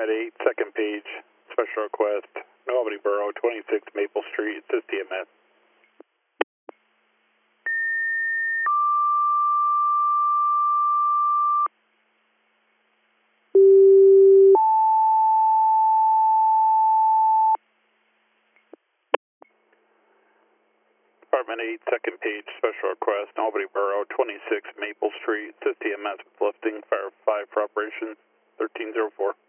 Department 8, second page, special request, New Albany Borough, 26 Maple Street, assist EMS. Department 8, second page, special request, New Albany Borough, 26 Maple Street, assist EMS with lifting, fire 5 for operation 1304.